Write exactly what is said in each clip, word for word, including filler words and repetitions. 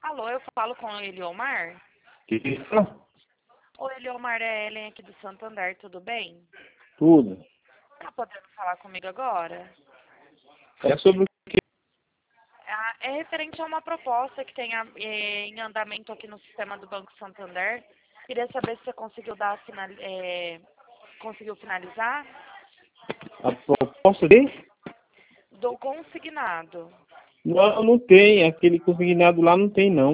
Alô, eu falo com o Eliomar? Que isso? Oi, Eliomar, é a Ellen aqui do Santander, tudo bem? Tudo. Tá podendo falar comigo agora? É sobre o que? Ah, É referente a uma proposta que tem a- eh, em andamento aqui no sistema do Banco Santander. Queria saber se você conseguiu dar a final, eh, conseguiu finalizar A proposta de? do consignado. Não, não tem. Aquele consignado lá não tem, não.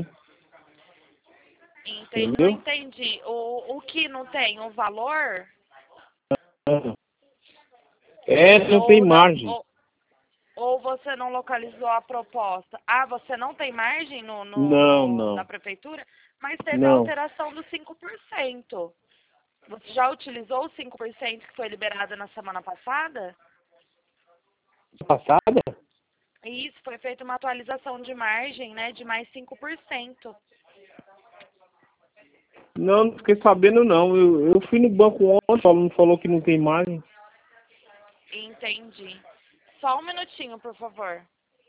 Enten- não Entendeu? entendi. O, o que não tem? O valor? É, não tem Ou não? margem. Ou, ou você não localizou a proposta? Ah, você não tem margem no, Não, no, na não. prefeitura? Mas teve a Não. alteração dos cinco por cento. Você já utilizou os cinco por cento que foi liberado na semana passada? Passada? E isso, foi feita uma atualização de margem, né, de mais cinco por cento. Não, não fiquei sabendo, não. Eu, eu fui no banco ontem, falou, falou que não tem margem. Entendi. Só um minutinho, por favor.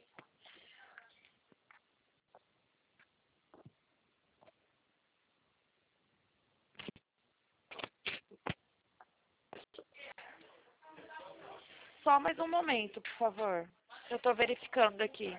Só mais um momento, por favor. Eu estou verificando aqui.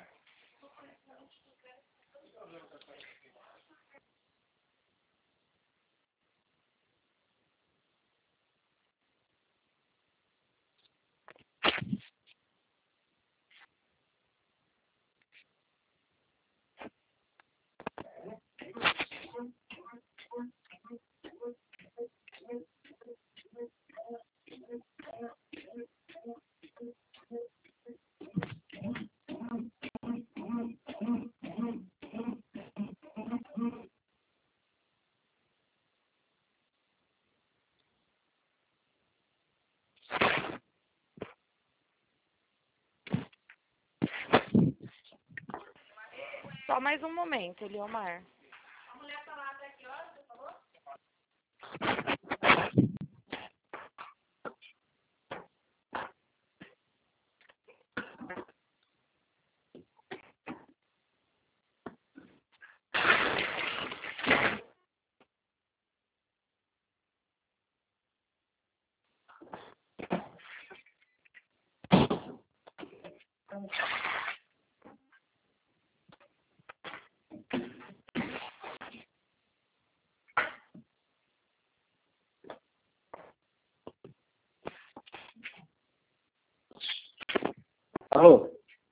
Só mais um momento, Eliomar. Alô?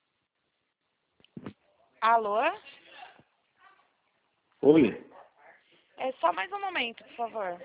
Alô? Oi? É só mais um momento, por favor.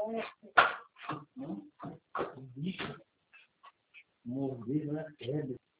Morder na pedra.